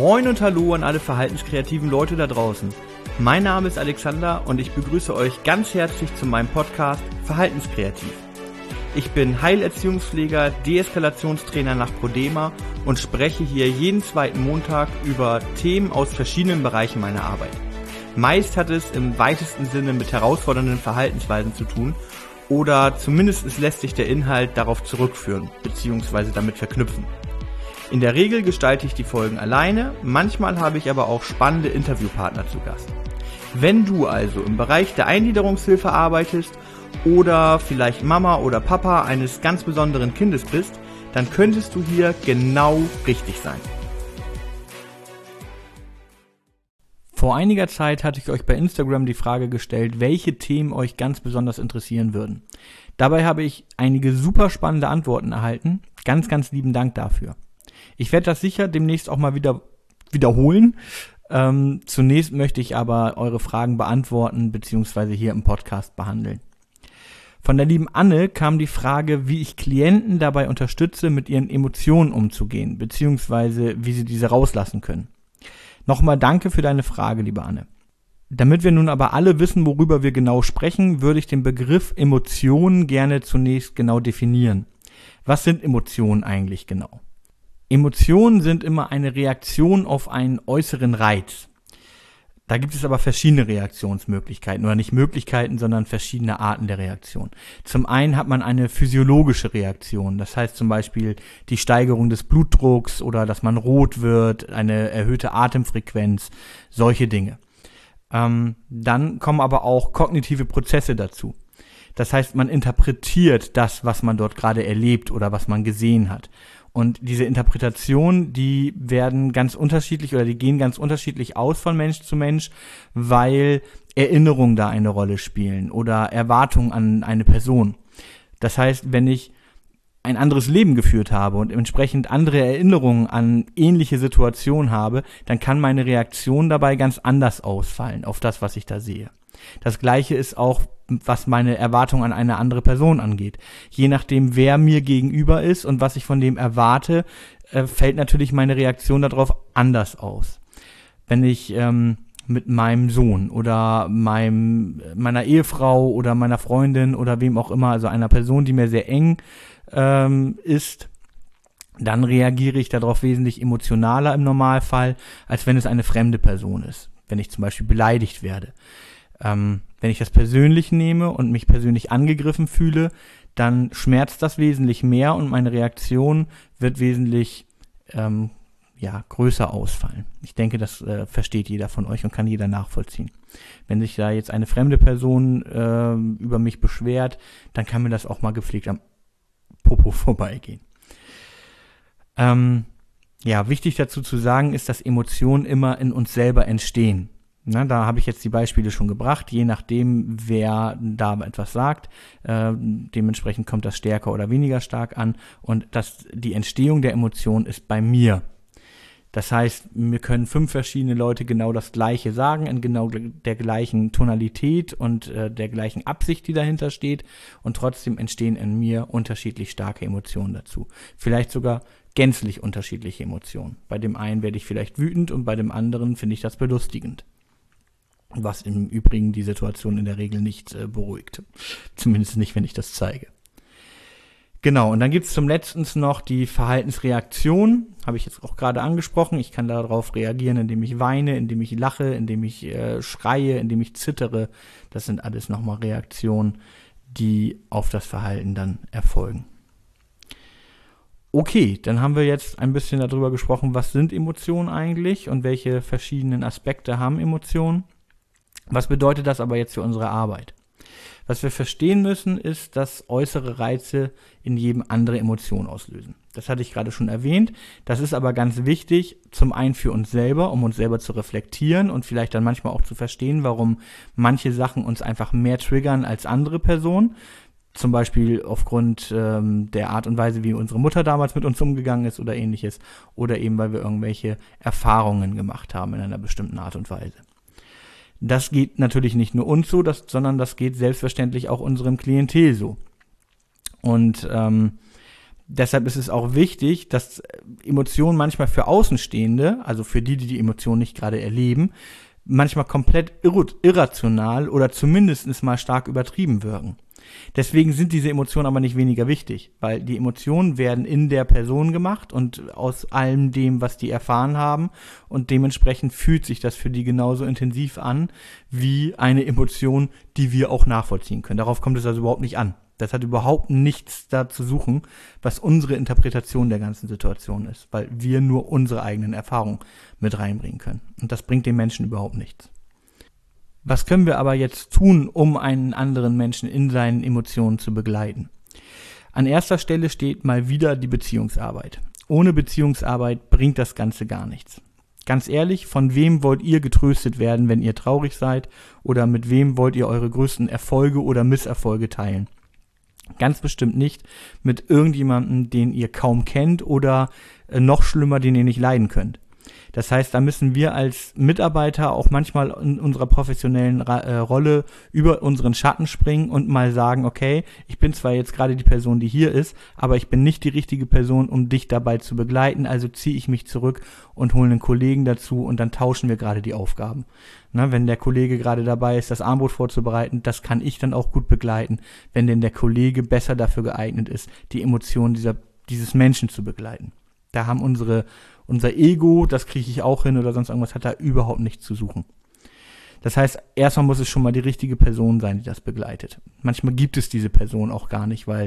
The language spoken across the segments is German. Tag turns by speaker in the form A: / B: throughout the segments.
A: Moin und Hallo an alle verhaltenskreativen Leute da draußen. Mein Name ist Alexander und ich begrüße euch ganz herzlich zu meinem Podcast Verhaltenskreativ. Ich bin Heilerziehungspfleger, Deeskalationstrainer nach Prodema und spreche hier jeden zweiten Montag über Themen aus verschiedenen Bereichen meiner Arbeit. Meist hat es im weitesten Sinne mit herausfordernden Verhaltensweisen zu tun oder zumindest lässt sich der Inhalt darauf zurückführen bzw. damit verknüpfen. In der Regel gestalte ich die Folgen alleine, manchmal habe ich aber auch spannende Interviewpartner zu Gast. Wenn du also im Bereich der Eingliederungshilfe arbeitest oder vielleicht Mama oder Papa eines ganz besonderen Kindes bist, dann könntest du hier genau richtig sein. Vor einiger Zeit hatte ich euch bei Instagram die Frage gestellt, welche Themen euch ganz besonders interessieren würden. Dabei habe ich einige super spannende Antworten erhalten. Ganz, ganz lieben Dank dafür. Ich werde das sicher demnächst auch mal wiederholen. Zunächst möchte ich aber eure Fragen beantworten bzw. hier im Podcast behandeln. Von der lieben Anne kam die Frage, wie ich Klienten dabei unterstütze, mit ihren Emotionen umzugehen bzw. wie sie diese rauslassen können. Nochmal danke für deine Frage, liebe Anne. Damit wir nun aber alle wissen, worüber wir genau sprechen, würde ich den Begriff Emotionen gerne zunächst genau definieren. Was sind Emotionen eigentlich genau? Emotionen sind immer eine Reaktion auf einen äußeren Reiz. Da gibt es aber verschiedene Reaktionsmöglichkeiten oder nicht Möglichkeiten, sondern verschiedene Arten der Reaktion. Zum einen hat man eine physiologische Reaktion, das heißt zum Beispiel die Steigerung des Blutdrucks oder dass man rot wird, eine erhöhte Atemfrequenz, solche Dinge. Dann kommen aber auch kognitive Prozesse dazu. Das heißt, man interpretiert das, was man dort gerade erlebt oder was man gesehen hat. Und diese Interpretationen, die werden ganz unterschiedlich oder die gehen ganz unterschiedlich aus von Mensch zu Mensch, weil Erinnerungen da eine Rolle spielen oder Erwartungen an eine Person. Das heißt, wenn ich ein anderes Leben geführt habe und entsprechend andere Erinnerungen an ähnliche Situationen habe, dann kann meine Reaktion dabei ganz anders ausfallen auf das, was ich da sehe. Das Gleiche ist auch, was meine Erwartung an eine andere Person angeht. Je nachdem, wer mir gegenüber ist und was ich von dem erwarte, fällt natürlich meine Reaktion darauf anders aus. Wenn ich mit meinem Sohn oder meiner Ehefrau oder meiner Freundin oder wem auch immer, also einer Person, die mir sehr eng ist, dann reagiere ich darauf wesentlich emotionaler im Normalfall, als wenn es eine fremde Person ist. Wenn ich zum Beispiel beleidigt werde. Wenn ich das persönlich nehme und mich persönlich angegriffen fühle, dann schmerzt das wesentlich mehr und meine Reaktion wird wesentlich größer ausfallen. Ich denke, das versteht jeder von euch und kann jeder nachvollziehen. Wenn sich da jetzt eine fremde Person über mich beschwert, dann kann mir das auch mal gepflegt am Popo vorbeigehen. Wichtig dazu zu sagen ist, dass Emotionen immer in uns selber entstehen. Na, da habe ich jetzt die Beispiele schon gebracht, je nachdem, wer da etwas sagt, dementsprechend kommt das stärker oder weniger stark an und die Entstehung der Emotion ist bei mir. Das heißt, mir können 5 verschiedene Leute genau das Gleiche sagen, in genau der gleichen Tonalität und der gleichen Absicht, die dahinter steht und trotzdem entstehen in mir unterschiedlich starke Emotionen dazu. Vielleicht sogar gänzlich unterschiedliche Emotionen. Bei dem einen werde ich vielleicht wütend und bei dem anderen finde ich das belustigend. Was im Übrigen die Situation in der Regel nicht beruhigt. Zumindest nicht, wenn ich das zeige. Genau, und dann gibt es zum Letzten noch die Verhaltensreaktion. Habe ich jetzt auch gerade angesprochen. Ich kann darauf reagieren, indem ich weine, indem ich lache, indem ich schreie, indem ich zittere. Das sind alles nochmal Reaktionen, die auf das Verhalten dann erfolgen. Okay, dann haben wir jetzt ein bisschen darüber gesprochen, was sind Emotionen eigentlich und welche verschiedenen Aspekte haben Emotionen. Was bedeutet das aber jetzt für unsere Arbeit? Was wir verstehen müssen, ist, dass äußere Reize in jedem andere Emotionen auslösen. Das hatte ich gerade schon erwähnt. Das ist aber ganz wichtig, zum einen für uns selber, um uns selber zu reflektieren und vielleicht dann manchmal auch zu verstehen, warum manche Sachen uns einfach mehr triggern als andere Personen. Zum Beispiel aufgrund der Art und Weise, wie unsere Mutter damals mit uns umgegangen ist oder ähnliches. Oder eben, weil wir irgendwelche Erfahrungen gemacht haben in einer bestimmten Art und Weise. Das geht natürlich nicht nur uns so, sondern das geht selbstverständlich auch unserem Klientel so. Und Deshalb ist es auch wichtig, dass Emotionen manchmal für Außenstehende, also für die die Emotionen nicht gerade erleben, manchmal komplett irrational oder zumindest mal stark übertrieben wirken. Deswegen sind diese Emotionen aber nicht weniger wichtig, weil die Emotionen werden in der Person gemacht und aus allem dem, was die erfahren haben, und dementsprechend fühlt sich das für die genauso intensiv an wie eine Emotion, die wir auch nachvollziehen können. Darauf kommt es also überhaupt nicht an. Das hat überhaupt nichts da zu suchen, was unsere Interpretation der ganzen Situation ist, weil wir nur unsere eigenen Erfahrungen mit reinbringen können. Und das bringt den Menschen überhaupt nichts. Was können wir aber jetzt tun, um einen anderen Menschen in seinen Emotionen zu begleiten? An erster Stelle steht mal wieder die Beziehungsarbeit. Ohne Beziehungsarbeit bringt das Ganze gar nichts. Ganz ehrlich, von wem wollt ihr getröstet werden, wenn ihr traurig seid? Oder mit wem wollt ihr eure größten Erfolge oder Misserfolge teilen? Ganz bestimmt nicht mit irgendjemandem, den ihr kaum kennt oder noch schlimmer, den ihr nicht leiden könnt. Das heißt, da müssen wir als Mitarbeiter auch manchmal in unserer professionellen Rolle über unseren Schatten springen und mal sagen, okay, ich bin zwar jetzt gerade die Person, die hier ist, aber ich bin nicht die richtige Person, um dich dabei zu begleiten, also ziehe ich mich zurück und hole einen Kollegen dazu und dann tauschen wir gerade die Aufgaben. Na, wenn der Kollege gerade dabei ist, das Armbrot vorzubereiten, das kann ich dann auch gut begleiten, wenn denn der Kollege besser dafür geeignet ist, die Emotionen dieses Menschen zu begleiten. Da haben unser Ego, das kriege ich auch hin oder sonst irgendwas, hat da überhaupt nichts zu suchen. Das heißt, erstmal muss es schon mal die richtige Person sein, die das begleitet. Manchmal gibt es diese Person auch gar nicht, weil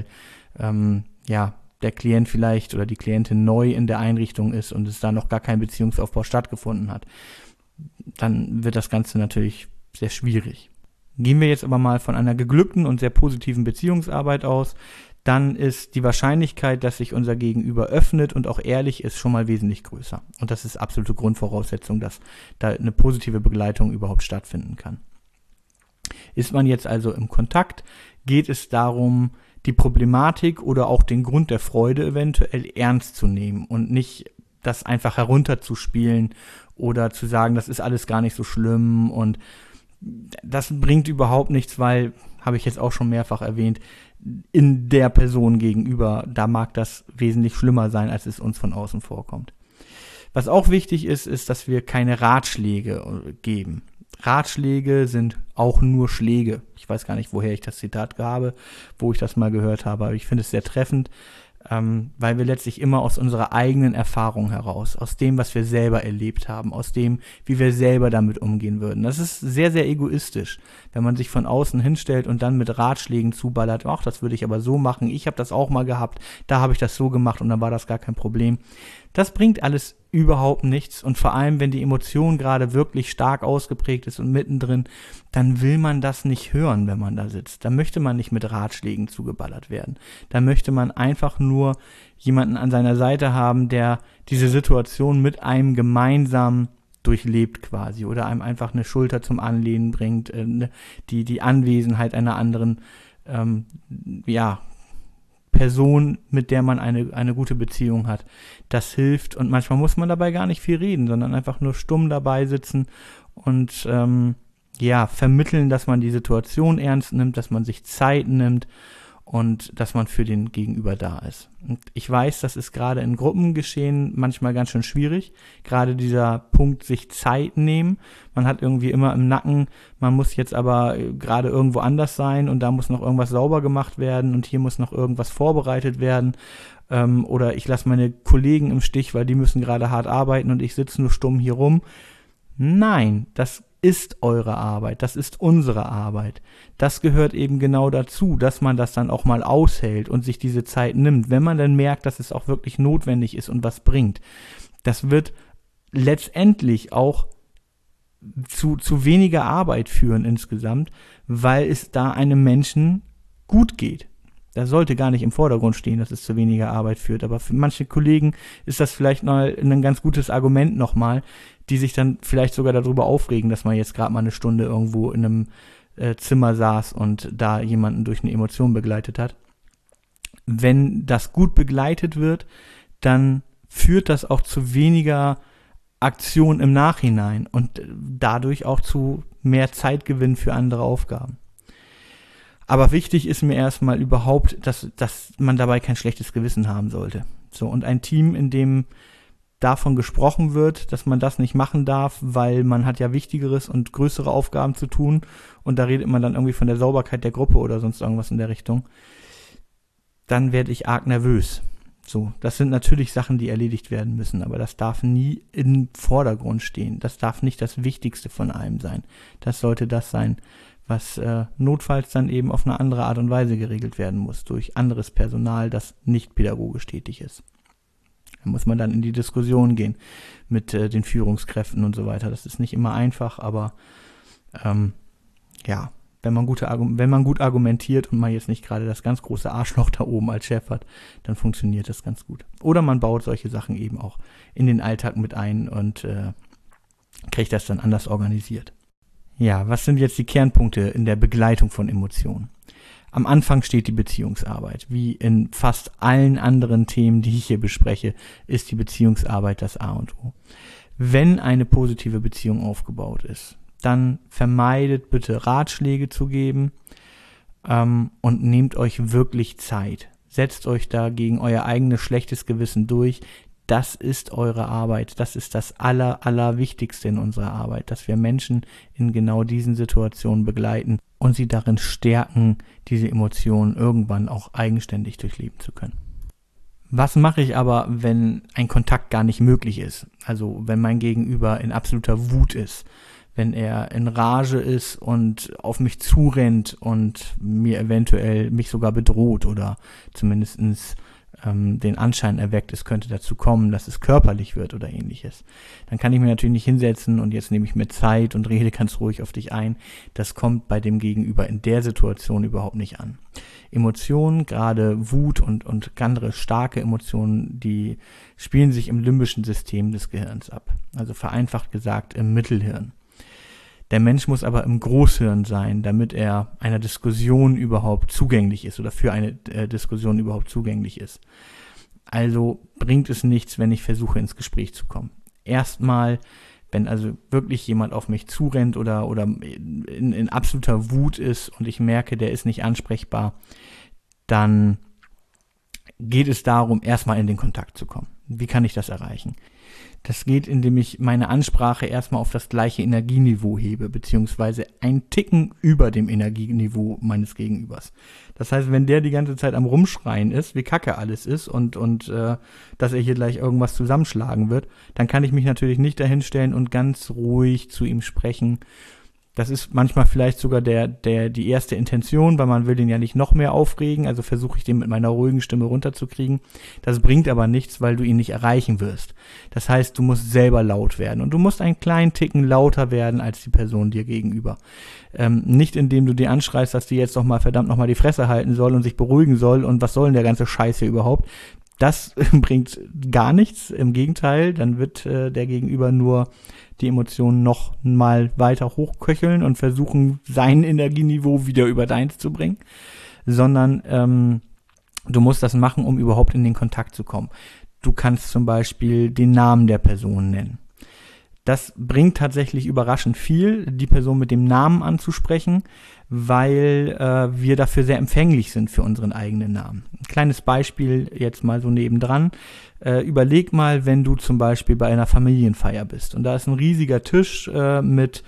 A: der Klient vielleicht oder die Klientin neu in der Einrichtung ist und es da noch gar kein Beziehungsaufbau stattgefunden hat. Dann wird das Ganze natürlich sehr schwierig. Gehen wir jetzt aber mal von einer geglückten und sehr positiven Beziehungsarbeit aus, dann ist die Wahrscheinlichkeit, dass sich unser Gegenüber öffnet und auch ehrlich ist, schon mal wesentlich größer. Und das ist absolute Grundvoraussetzung, dass da eine positive Begleitung überhaupt stattfinden kann. Ist man jetzt also im Kontakt, geht es darum, die Problematik oder auch den Grund der Freude eventuell ernst zu nehmen und nicht das einfach herunterzuspielen oder zu sagen, das ist alles gar nicht so schlimm, und das bringt überhaupt nichts, weil, habe ich jetzt auch schon mehrfach erwähnt, in der Person gegenüber, da mag das wesentlich schlimmer sein, als es uns von außen vorkommt. Was auch wichtig ist, ist, dass wir keine Ratschläge geben. Ratschläge sind auch nur Schläge. Ich weiß gar nicht, woher ich das Zitat habe, wo ich das mal gehört habe, aber ich finde es sehr treffend, weil wir letztlich immer aus unserer eigenen Erfahrung heraus, aus dem, was wir selber erlebt haben, aus dem, wie wir selber damit umgehen würden. Das ist sehr, sehr egoistisch, wenn man sich von außen hinstellt und dann mit Ratschlägen zuballert, ach, das würde ich aber so machen, ich habe das auch mal gehabt, da habe ich das so gemacht und dann war das gar kein Problem. Das bringt alles überhaupt nichts, und vor allem, wenn die Emotion gerade wirklich stark ausgeprägt ist und mittendrin, dann will man das nicht hören, wenn man da sitzt. Da möchte man nicht mit Ratschlägen zugeballert werden. Da möchte man einfach nur jemanden an seiner Seite haben, der diese Situation mit einem gemeinsam durchlebt quasi oder einem einfach eine Schulter zum Anlehnen bringt, die Anwesenheit einer anderen Person, mit der man eine gute Beziehung hat. Das hilft, und manchmal muss man dabei gar nicht viel reden, sondern einfach nur stumm dabei sitzen und vermitteln, dass man die Situation ernst nimmt, dass man sich Zeit nimmt und dass man für den Gegenüber da ist. Und ich weiß, das ist gerade in Gruppengeschehen manchmal ganz schön schwierig, gerade dieser Punkt, sich Zeit nehmen. Man hat irgendwie immer im Nacken, man muss jetzt aber gerade irgendwo anders sein und da muss noch irgendwas sauber gemacht werden und hier muss noch irgendwas vorbereitet werden, oder ich lasse meine Kollegen im Stich, weil die müssen gerade hart arbeiten und ich sitze nur stumm hier rum. Nein, das ist eure Arbeit, das ist unsere Arbeit. Das gehört eben genau dazu, dass man das dann auch mal aushält und sich diese Zeit nimmt, wenn man dann merkt, dass es auch wirklich notwendig ist und was bringt. Das wird letztendlich auch zu weniger Arbeit führen insgesamt, weil es da einem Menschen gut geht. Das sollte gar nicht im Vordergrund stehen, dass es zu weniger Arbeit führt, aber für manche Kollegen ist das vielleicht mal ein ganz gutes Argument nochmal, die sich dann vielleicht sogar darüber aufregen, dass man jetzt gerade mal eine Stunde irgendwo in einem Zimmer saß und da jemanden durch eine Emotion begleitet hat. Wenn das gut begleitet wird, dann führt das auch zu weniger Aktion im Nachhinein und dadurch auch zu mehr Zeitgewinn für andere Aufgaben. Aber wichtig ist mir erstmal überhaupt, dass man dabei kein schlechtes Gewissen haben sollte. So, und ein Team, in dem davon gesprochen wird, dass man das nicht machen darf, weil man hat ja wichtigeres und größere Aufgaben zu tun, und da redet man dann irgendwie von der Sauberkeit der Gruppe oder sonst irgendwas in der Richtung, dann werde ich arg nervös. So, das sind natürlich Sachen, die erledigt werden müssen, aber das darf nie im Vordergrund stehen. Das darf nicht das Wichtigste von einem sein. Das sollte das sein, was notfalls dann eben auf eine andere Art und Weise geregelt werden muss, durch anderes Personal, das nicht pädagogisch tätig ist. Da muss man dann in die Diskussion gehen mit den Führungskräften und so weiter. Das ist nicht immer einfach, aber ja, wenn man gut argumentiert und man jetzt nicht gerade das ganz große Arschloch da oben als Chef hat, dann funktioniert das ganz gut. Oder man baut solche Sachen eben auch in den Alltag mit ein und kriegt das dann anders organisiert. Ja, was sind jetzt die Kernpunkte in der Begleitung von Emotionen? Am Anfang steht die Beziehungsarbeit. Wie in fast allen anderen Themen, die ich hier bespreche, ist die Beziehungsarbeit das A und O. Wenn eine positive Beziehung aufgebaut ist, dann vermeidet bitte Ratschläge zu geben und nehmt euch wirklich Zeit. Setzt euch da gegen euer eigenes schlechtes Gewissen durch. Das ist eure Arbeit. Das ist das Allerwichtigste in unserer Arbeit, dass wir Menschen in genau diesen Situationen begleiten und sie darin stärken, diese Emotionen irgendwann auch eigenständig durchleben zu können. Was mache ich aber, wenn ein Kontakt gar nicht möglich ist? Also wenn mein Gegenüber in absoluter Wut ist, wenn er in Rage ist und auf mich zurennt und mir eventuell mich sogar bedroht oder zumindestens den Anschein erweckt, es könnte dazu kommen, dass es körperlich wird oder ähnliches. Dann kann ich mir natürlich nicht hinsetzen und jetzt nehme ich mir Zeit und rede ganz ruhig auf dich ein. Das kommt bei dem Gegenüber in der Situation überhaupt nicht an. Emotionen, gerade Wut und andere starke Emotionen, die spielen sich im limbischen System des Gehirns ab. Also vereinfacht gesagt im Mittelhirn. Der Mensch muss aber im Großhirn sein, damit er einer Diskussion überhaupt zugänglich ist oder für eine Diskussion überhaupt zugänglich ist. Also bringt es nichts, wenn ich versuche, ins Gespräch zu kommen. Erstmal, wenn also wirklich jemand auf mich zurennt oder in absoluter Wut ist und ich merke, der ist nicht ansprechbar, dann geht es darum, erstmal in den Kontakt zu kommen. Wie kann ich das erreichen? Das geht, indem ich meine Ansprache erstmal auf das gleiche Energieniveau hebe, beziehungsweise ein Ticken über dem Energieniveau meines Gegenübers. Das heißt, wenn der die ganze Zeit am Rumschreien ist, wie kacke alles ist und dass er hier gleich irgendwas zusammenschlagen wird, dann kann ich mich natürlich nicht dahinstellen und ganz ruhig zu ihm sprechen. Das ist manchmal vielleicht sogar die erste Intention, weil man will den ja nicht noch mehr aufregen, also versuche ich den mit meiner ruhigen Stimme runterzukriegen. Das bringt aber nichts, weil du ihn nicht erreichen wirst. Das heißt, du musst selber laut werden und du musst einen kleinen Ticken lauter werden als die Person dir gegenüber. Nicht indem du dir anschreist, dass die jetzt doch mal verdammt noch mal die Fresse halten soll und sich beruhigen soll und was soll denn der ganze Scheiß hier überhaupt. Das bringt gar nichts, im Gegenteil, dann wird der Gegenüber nur die Emotionen noch mal weiter hochköcheln und versuchen, sein Energieniveau wieder über deins zu bringen, sondern du musst das machen, um überhaupt in den Kontakt zu kommen. Du kannst zum Beispiel den Namen der Person nennen. Das bringt tatsächlich überraschend viel, die Person mit dem Namen anzusprechen, weil wir dafür sehr empfänglich sind für unseren eigenen Namen. Ein kleines Beispiel jetzt mal so nebendran. Überleg mal, wenn du zum Beispiel bei einer Familienfeier bist und da ist ein riesiger Tisch mit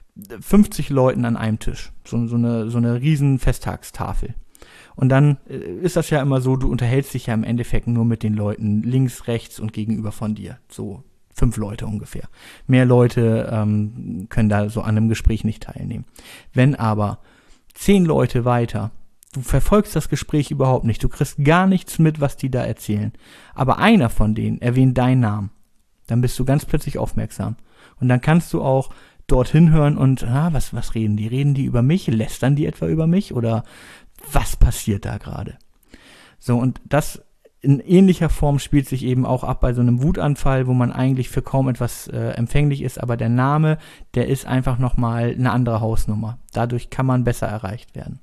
A: 50 Leuten an einem Tisch, so eine riesen Festtagstafel. Und dann ist das ja immer so, du unterhältst dich ja im Endeffekt nur mit den Leuten links, rechts und gegenüber von dir, so 5 Leute ungefähr. Mehr Leute können da so an einem Gespräch nicht teilnehmen. Wenn aber 10 Leute weiter, du verfolgst das Gespräch überhaupt nicht, du kriegst gar nichts mit, was die da erzählen, aber einer von denen erwähnt deinen Namen, dann bist du ganz plötzlich aufmerksam. Und dann kannst du auch dorthin hören und, was reden die? Reden die über mich? Lästern die etwa über mich? Oder was passiert da gerade? So, und das in ähnlicher Form spielt sich eben auch ab bei so einem Wutanfall, wo man eigentlich für kaum etwas empfänglich ist, aber der Name, der ist einfach nochmal eine andere Hausnummer. Dadurch kann man besser erreicht werden.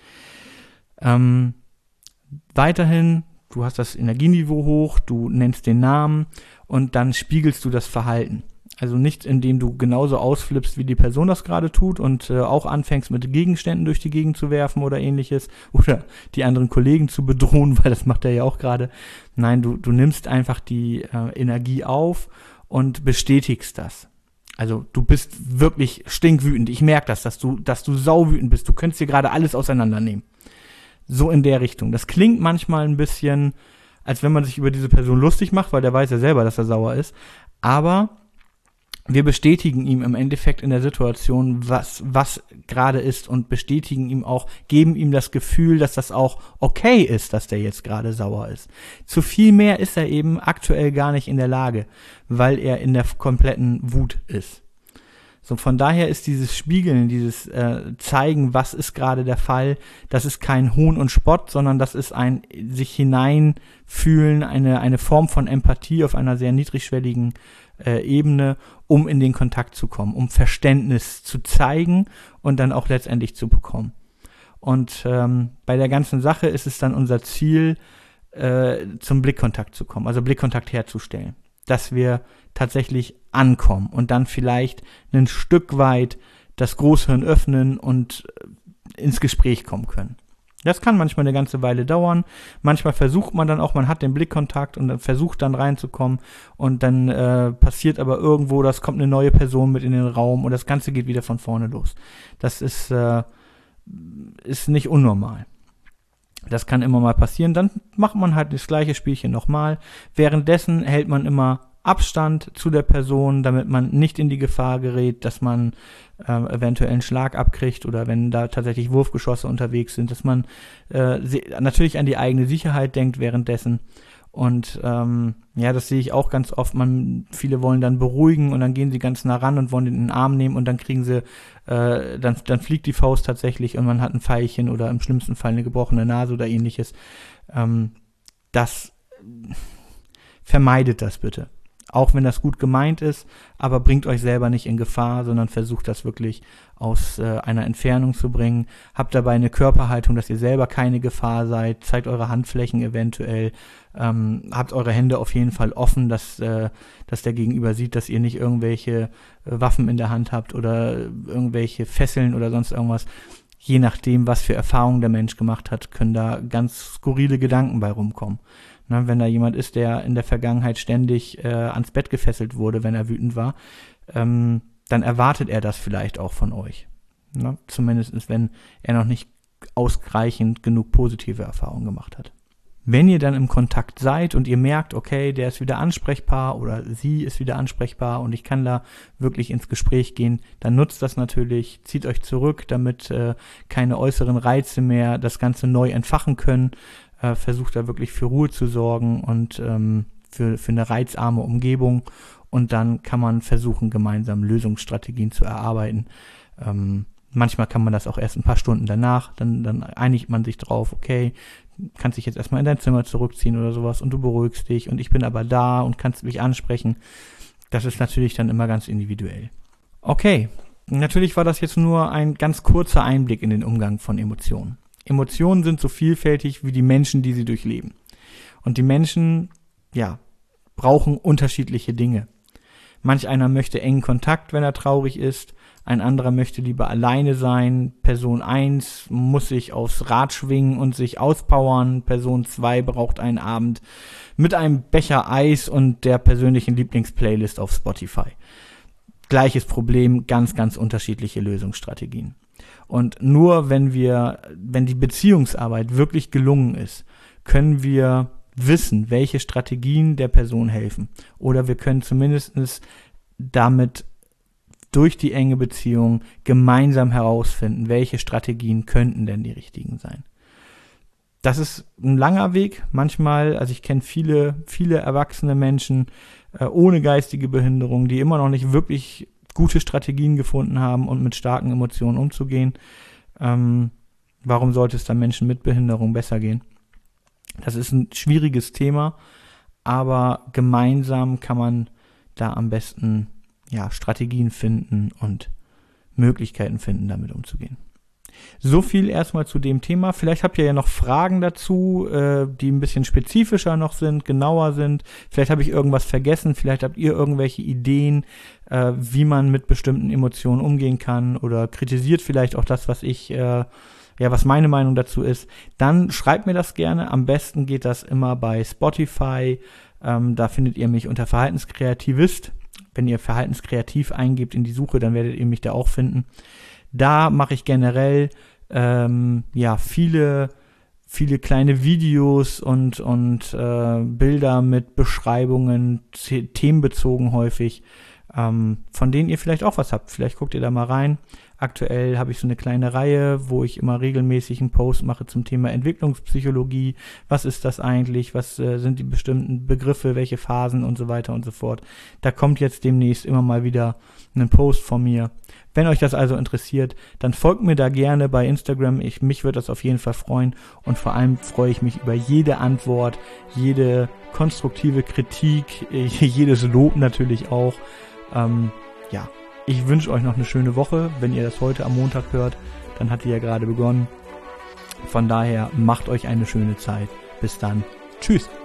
A: Weiterhin, du hast das Energieniveau hoch, du nennst den Namen und dann spiegelst du das Verhalten. Also nicht, indem du genauso ausflippst, wie die Person das gerade tut und auch anfängst, mit Gegenständen durch die Gegend zu werfen oder ähnliches oder die anderen Kollegen zu bedrohen, weil das macht er ja auch gerade. Nein, du nimmst einfach die Energie auf und bestätigst das. Also du bist wirklich stinkwütend. Ich merke das, dass du sauwütend bist. Du könntest dir gerade alles auseinandernehmen. So in der Richtung. Das klingt manchmal ein bisschen, als wenn man sich über diese Person lustig macht, weil der weiß ja selber, dass er sauer ist. Aber wir bestätigen ihm im Endeffekt in der Situation, was gerade ist und bestätigen ihm auch, geben ihm das Gefühl, dass das auch okay ist, dass der jetzt gerade sauer ist. Zu viel mehr ist er eben aktuell gar nicht in der Lage, weil er in der kompletten Wut ist. So, von daher ist dieses Spiegeln, dieses Zeigen, was ist gerade der Fall, das ist kein Hohn und Spott, sondern das ist ein sich hineinfühlen, eine Form von Empathie auf einer sehr niedrigschwelligen Ebene, um in den Kontakt zu kommen, um Verständnis zu zeigen und dann auch letztendlich zu bekommen. Und bei der ganzen Sache ist es dann unser Ziel, zum Blickkontakt zu kommen, also Blickkontakt herzustellen, dass wir tatsächlich ankommen und dann vielleicht ein Stück weit das Großhirn öffnen und ins Gespräch kommen können. Das kann manchmal eine ganze Weile dauern. Manchmal versucht man dann auch, man hat den Blickkontakt und dann versucht dann reinzukommen und dann passiert aber irgendwo, das kommt eine neue Person mit in den Raum und das Ganze geht wieder von vorne los. Das ist nicht unnormal. Das kann immer mal passieren. Dann macht man halt das gleiche Spielchen nochmal. Währenddessen hält man immer Abstand zu der Person, damit man nicht in die Gefahr gerät, dass man eventuell einen Schlag abkriegt oder wenn da tatsächlich Wurfgeschosse unterwegs sind, dass man natürlich an die eigene Sicherheit denkt währenddessen. Und das sehe ich auch ganz oft. Viele wollen dann beruhigen und dann gehen sie ganz nah ran und wollen den in den Arm nehmen und dann kriegen sie, dann fliegt die Faust tatsächlich und man hat ein Pfeilchen oder im schlimmsten Fall eine gebrochene Nase oder ähnliches. Vermeidet das bitte. Auch wenn das gut gemeint ist, aber bringt euch selber nicht in Gefahr, sondern versucht das wirklich aus einer Entfernung zu bringen. Habt dabei eine Körperhaltung, dass ihr selber keine Gefahr seid. Zeigt eure Handflächen eventuell. Habt eure Hände auf jeden Fall offen, dass der Gegenüber sieht, dass ihr nicht irgendwelche Waffen in der Hand habt oder irgendwelche Fesseln oder sonst irgendwas. Je nachdem, was für Erfahrungen der Mensch gemacht hat, können da ganz skurrile Gedanken bei rumkommen. Na, wenn da jemand ist, der in der Vergangenheit ständig ans Bett gefesselt wurde, wenn er wütend war, dann erwartet er das vielleicht auch von euch. Na, zumindest wenn er noch nicht ausreichend genug positive Erfahrungen gemacht hat. Wenn ihr dann im Kontakt seid und ihr merkt, okay, der ist wieder ansprechbar oder sie ist wieder ansprechbar und ich kann da wirklich ins Gespräch gehen, dann nutzt das natürlich, zieht euch zurück, damit keine äußeren Reize mehr das Ganze neu entfachen können. Versucht da wirklich für Ruhe zu sorgen und für eine reizarme Umgebung und dann kann man versuchen, gemeinsam Lösungsstrategien zu erarbeiten. Manchmal kann man das auch erst ein paar Stunden danach, dann einigt man sich drauf, okay, kannst dich jetzt erstmal in dein Zimmer zurückziehen oder sowas und du beruhigst dich und ich bin aber da und kannst mich ansprechen. Das ist natürlich dann immer ganz individuell. Okay, natürlich war das jetzt nur ein ganz kurzer Einblick in den Umgang von Emotionen. Emotionen sind so vielfältig wie die Menschen, die sie durchleben. Und die Menschen, brauchen unterschiedliche Dinge. Manch einer möchte engen Kontakt, wenn er traurig ist. Ein anderer möchte lieber alleine sein. Person 1 muss sich aufs Rad schwingen und sich auspowern. Person 2 braucht einen Abend mit einem Becher Eis und der persönlichen Lieblingsplaylist auf Spotify. Gleiches Problem, ganz, ganz unterschiedliche Lösungsstrategien. Und nur wenn die Beziehungsarbeit wirklich gelungen ist, können wir wissen, welche Strategien der Person helfen. Oder wir können zumindest damit durch die enge Beziehung gemeinsam herausfinden, welche Strategien könnten denn die richtigen sein. Das ist ein langer Weg. Manchmal, also ich kenne viele, viele erwachsene Menschen ohne geistige Behinderung, die immer noch nicht wirklich gute Strategien gefunden haben und mit starken Emotionen umzugehen. Warum sollte es dann Menschen mit Behinderung besser gehen? Das ist ein schwieriges Thema, aber gemeinsam kann man da am besten Strategien finden und Möglichkeiten finden, damit umzugehen. So viel erstmal zu dem Thema. Vielleicht habt ihr ja noch Fragen dazu, die ein bisschen spezifischer noch sind, genauer sind. Vielleicht habe ich irgendwas vergessen, vielleicht habt ihr irgendwelche Ideen, wie man mit bestimmten Emotionen umgehen kann oder kritisiert vielleicht auch das, was was meine Meinung dazu ist. Dann schreibt mir das gerne. Am besten geht das immer bei Spotify. Da findet ihr mich unter Verhaltenskreativist. Wenn ihr Verhaltenskreativ eingebt in die Suche, dann werdet ihr mich da auch finden. Da mache ich generell viele kleine Videos und Bilder mit Beschreibungen, themenbezogen häufig, von denen ihr vielleicht auch was habt. Vielleicht guckt ihr da mal rein. Aktuell habe ich so eine kleine Reihe, wo ich immer regelmäßig einen Post mache zum Thema Entwicklungspsychologie. Was ist das eigentlich? Was sind die bestimmten Begriffe? Welche Phasen und so weiter und so fort. Da kommt jetzt demnächst immer mal wieder ein Post von mir. Wenn euch das also interessiert, dann folgt mir da gerne bei Instagram. Mich würde das auf jeden Fall freuen. Und vor allem freue ich mich über jede Antwort, jede konstruktive Kritik, jedes Lob natürlich auch. Ich wünsche euch noch eine schöne Woche. Wenn ihr das heute am Montag hört, dann hat die ja gerade begonnen. Von daher macht euch eine schöne Zeit. Bis dann. Tschüss.